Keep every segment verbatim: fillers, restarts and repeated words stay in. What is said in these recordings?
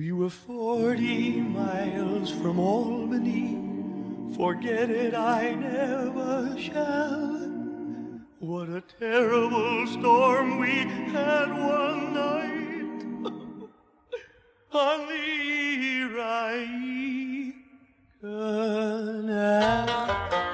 We were forty miles from Albany. Forget it, I never shall. What a terrible storm we had one night on the Erie Canal.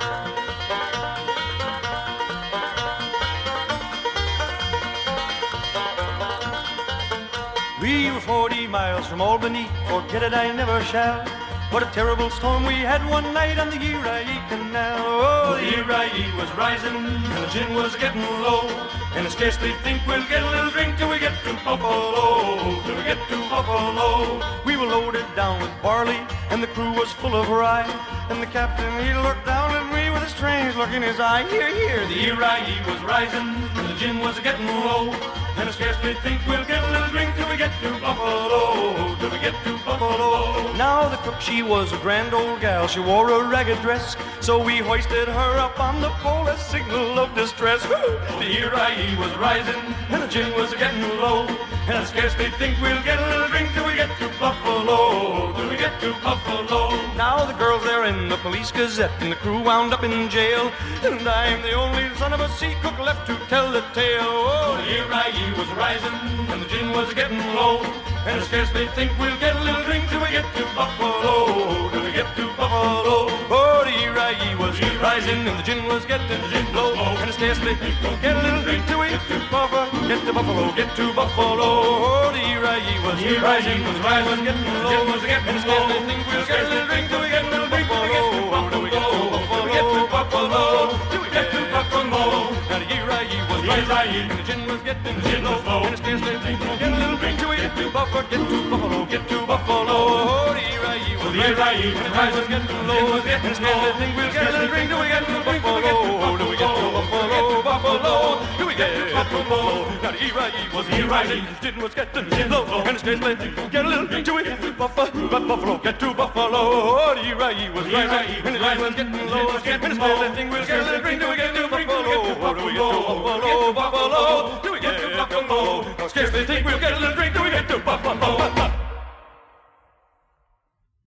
We were forty miles from Albany, forget it, I never shall. What a terrible storm we had one night on the Erie Canal. Oh, the Erie was rising and the gin was getting low, and I scarcely think we'll get a little drink till we get to Buffalo, till we get to Buffalo. We were loaded down with barley and the crew was full of rye, and the captain, he looked down at me with a strange look in his eye. Here, here, the Erie was rising and the gin was getting low, and I scarcely think we'll get a little drink till we get to Buffalo, till we get to Buffalo. Now the cook, she was a grand old gal. She wore a ragged dress, so we hoisted her up on the pole as signal of distress. The Erie was rising and the gin was getting low, and I scarcely think we'll get a little drink till we get to Buffalo, till we get to Buffalo. Now the girls, they're in the Police Gazette, and the crew wound up in jail, and I'm the only son of a sea cook left to tell the tale. Oh, the Erie was rising and the gin was getting low, and I scarcely think we'll get a little drink till we get to Buffalo, till we get to Buffalo. Oh, the Erie was rising and the gin was getting low, and I scarcely think we'll get a little drink till we get to Buffalo, get to Buffalo, get to Buffalo. Oh, the Erie was rising and the gin was getting low, and I scarcely think we'll get a little drink till we get to Buffalo, till we get to Buffalo, get to Buffalo, till we get to Buffalo. Now the Erie was rising and the gin was getting low, and I scarcely think we'll get a little drink till we get to Buffalo, get to Buffalo, get to Buffalo. Oh, the Erie was rising and the gin was getting low, and I scarcely think we'll get a little drink till we get to Buffalo, till we get to Buffalo, Buffalo, till we get to Buffalo. Now the Erie was rising, the gin was getting low, and I scarcely think we'll get a little drink till we get to Buffalo, get to Buffalo. Oh, the Erie was rising and the gin was getting low, and I scarcely think we'll get a little